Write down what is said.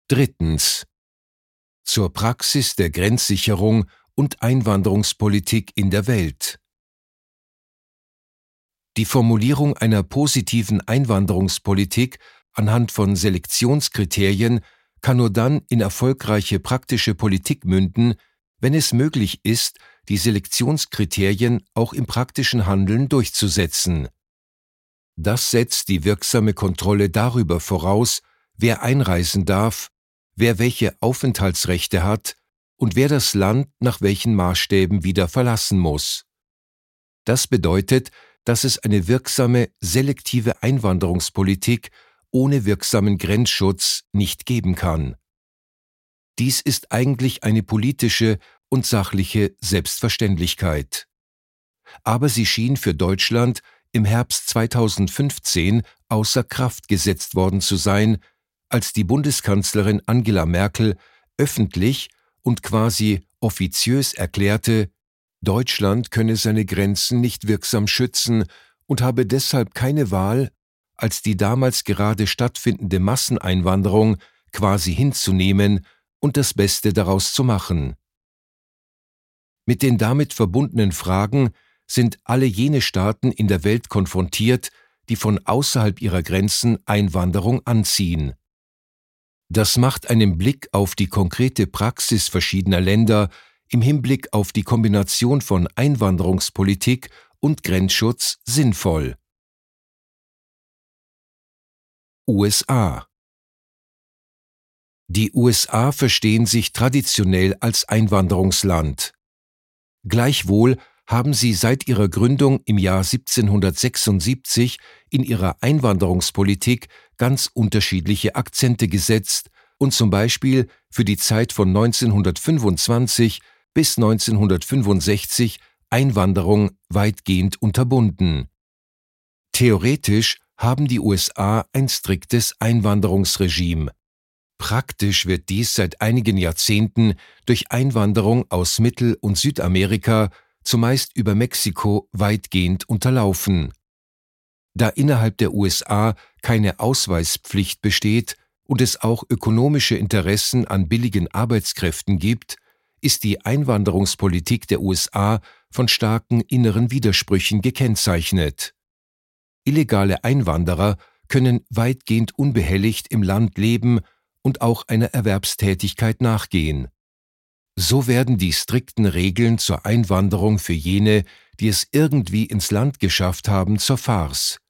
Drittens. Zur Praxis der Grenzsicherung und Einwanderungspolitik in der Welt. Die Formulierung einer positiven Einwanderungspolitik anhand von Selektionskriterien kann nur dann in erfolgreiche praktische Politik münden, wenn es möglich ist, die Selektionskriterien auch im praktischen Handeln durchzusetzen. Das setzt die wirksame Kontrolle darüber voraus, wer einreisen darf, wer welche Aufenthaltsrechte hat und wer das Land nach welchen Maßstäben wieder verlassen muss. Das bedeutet, dass es eine wirksame selektive Einwanderungspolitik ohne wirksamen Grenzschutz nicht geben kann. Dies ist eigentlich eine politische und sachliche Selbstverständlichkeit. Aber sie schien für Deutschland im Herbst 2015 außer Kraft gesetzt worden zu sein, als die Bundeskanzlerin Angela Merkel öffentlich und quasi offiziös erklärte, Deutschland könne seine Grenzen nicht wirksam schützen und habe deshalb keine Wahl, als die damals gerade stattfindende Masseneinwanderung quasi hinzunehmen und das Beste daraus zu machen. Mit den damit verbundenen Fragen sind alle jene Staaten in der Welt konfrontiert, die von außerhalb ihrer Grenzen Einwanderung anziehen. Das macht einen Blick auf die konkrete Praxis verschiedener Länder im Hinblick auf die Kombination von Einwanderungspolitik und Grenzschutz sinnvoll. USA. Die USA verstehen sich traditionell als Einwanderungsland. Gleichwohl haben sie seit ihrer Gründung im Jahr 1776 in ihrer Einwanderungspolitik ganz unterschiedliche Akzente gesetzt und zum Beispiel für die Zeit von 1925 bis 1965 Einwanderung weitgehend unterbunden. Theoretisch haben die USA ein striktes Einwanderungsregime. Praktisch wird dies seit einigen Jahrzehnten durch Einwanderung aus Mittel- und Südamerika, zumeist über Mexiko, weitgehend unterlaufen. Da innerhalb der USA keine Ausweispflicht besteht und es auch ökonomische Interessen an billigen Arbeitskräften gibt, ist die Einwanderungspolitik der USA von starken inneren Widersprüchen gekennzeichnet. Illegale Einwanderer können weitgehend unbehelligt im Land leben und auch einer Erwerbstätigkeit nachgehen. So werden die strikten Regeln zur Einwanderung für jene, die es irgendwie ins Land geschafft haben, zur Farce.